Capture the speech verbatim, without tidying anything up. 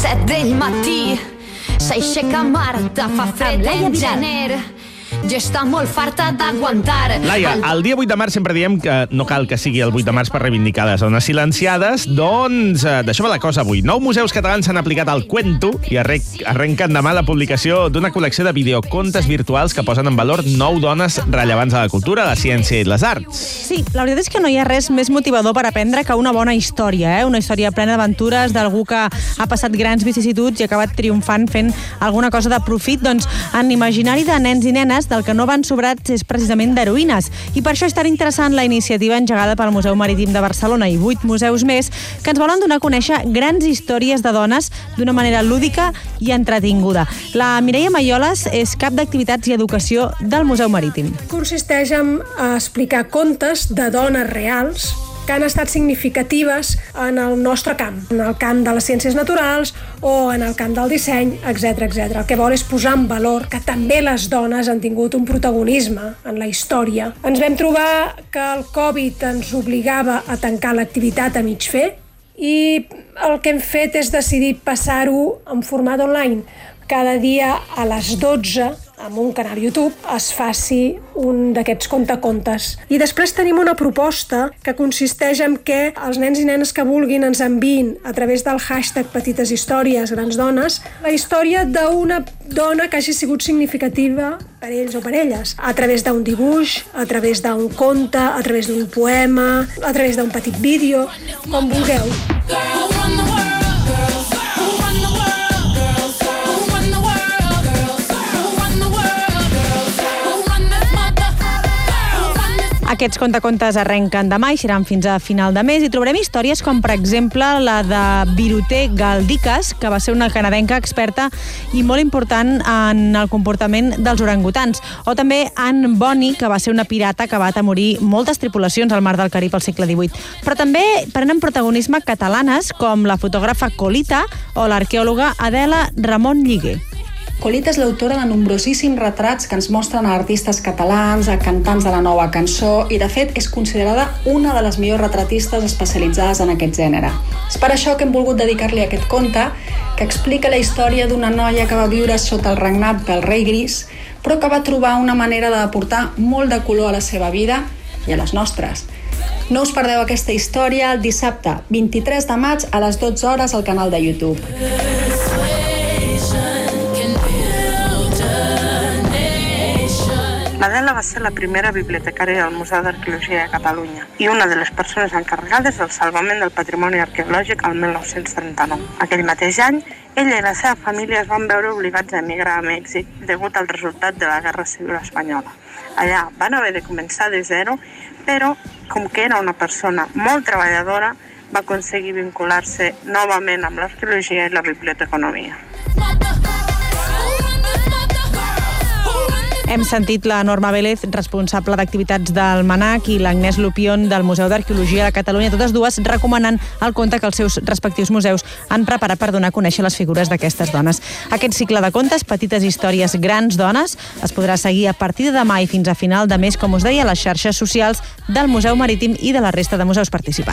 set del matí s'aixeca Marta, fa fred en gener. Ja està molt farta d'aguantar. Laia, el dia vuit de març sempre diem que no cal que sigui el vuit de març per reivindicar les zones silenciades, doncs eh, d'això va la cosa avui. Nou museus catalans s'han aplicat al cuento i arrenquen demà la publicació d'una col·lecció de videocontes virtuals que posen en valor nou dones rellevants a la cultura, la ciència i les arts. Sí, la veritat és que no hi ha res més motivador per aprendre que una bona història, eh? Una història plena d'aventures d'algú que ha passat grans vicissituds i ha acabat triomfant fent alguna cosa de profit. Doncs en l'imaginari de nens i nenes del que no van sobrats és precisament d'heroïnes. I per això és tan interessant la iniciativa engegada pel Museu Marítim de Barcelona i vuit museus més que ens volen donar a conèixer grans històries de dones d'una manera lúdica i entretinguda. La Mireia Maioles és cap d'activitats i educació del Museu Marítim. Consisteix en explicar contes de dones reals que han estat significatives en el nostre camp, en el camp de les ciències naturals o en el camp del disseny, etcètera, etcètera. El que vol és posar en valor que també les dones han tingut un protagonisme en la història. Ens vam trobar que el Covid ens obligava a tancar l'activitat a mig fer i el que hem fet és decidir passar-ho en format online. Cada dia a les dotze, amb un canal YouTube, es faci un d'aquests contacontes. I després tenim una proposta que consisteix en que els nens i nenes que vulguin ens enviïn a través del hashtag Petites Històries Grans Dones la història d'una dona que hagi sigut significativa per ells o per elles, a través d'un dibuix, a través d'un conte, a través d'un poema, a través d'un petit vídeo, com vulgueu. Aquests contacontes arrenquen demà i seran fins a final de mes i trobarem històries com, per exemple, la de Viruté Galdikas, que va ser una canadenca experta i molt important en el comportament dels orangutans. O també Anne Bonny, que va ser una pirata que va atemorir moltes tripulacions al mar del Carib al segle divuit. Però també prenen protagonisme catalanes com la fotògrafa Colita o l'arqueòloga Adela Ramon Lliguer. Colita és l'autora de nombrosíssims retrats que ens mostren a artistes catalans, a cantants de la nova cançó i, de fet, és considerada una de les millors retratistes especialitzades en aquest gènere. És per això que hem volgut dedicar-li aquest conte que explica la història d'una noia que va viure sota el regnat del rei Gris, però que va trobar una manera d'aportar molt de color a la seva vida i a les nostres. No us perdeu aquesta història el dissabte vint-i-tres de maig a les dotze hores al canal de YouTube. L'Adela va ser la primera bibliotecària del Museu d'Arqueologia de Catalunya i una de les persones encarregades del salvament del patrimoni arqueològic al mil nou-cents trenta-nou. Aquell mateix any, ella i la seva família es van veure obligats a emigrar a Mèxic degut al resultat de la Guerra Civil Espanyola. Allà van haver de començar de zero, però, com que era una persona molt treballadora, va aconseguir vincular-se novament amb l'arqueologia i la biblioteconomia. Hem sentit la Norma Vélez, responsable d'activitats del MANAC, i l'Agnès Lupion del Museu d'Arqueologia de Catalunya, totes dues recomanant el conte que els seus respectius museus han preparat per donar a conèixer les figures d'aquestes dones. Aquest cicle de contes, Petites Històries Grans Dones, es podrà seguir a partir de demà i fins a final de mes, com us deia, a les xarxes socials del Museu Marítim i de la resta de museus participants.